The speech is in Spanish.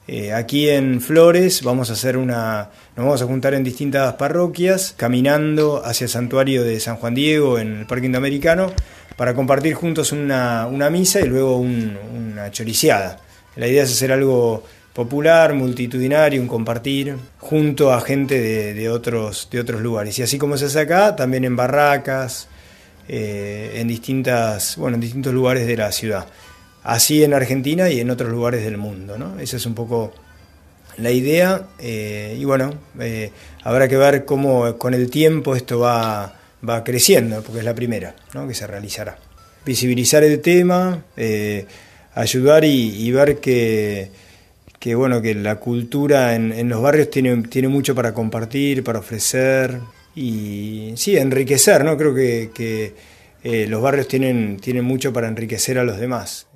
Aquí en Flores nos vamos a juntar en distintas parroquias, caminando hacia el santuario de San Juan Diego en el Parque Indoamericano, para compartir juntos una misa y luego una choriciada. La idea es hacer algo popular, multitudinario, un compartir junto a gente de otros lugares. Y así como se hace acá, también en barracas, en distintos lugares de la ciudad. Así en Argentina y en otros lugares del mundo, ¿no? Esa es un poco la idea. Habrá que ver cómo con el tiempo esto va creciendo, porque es la primera, ¿no?, que se realizará. Visibilizar el tema, ayudar y ver que la cultura en los barrios tiene mucho para compartir, para ofrecer y sí, enriquecer, ¿no? Creo que los barrios tienen mucho para enriquecer a los demás.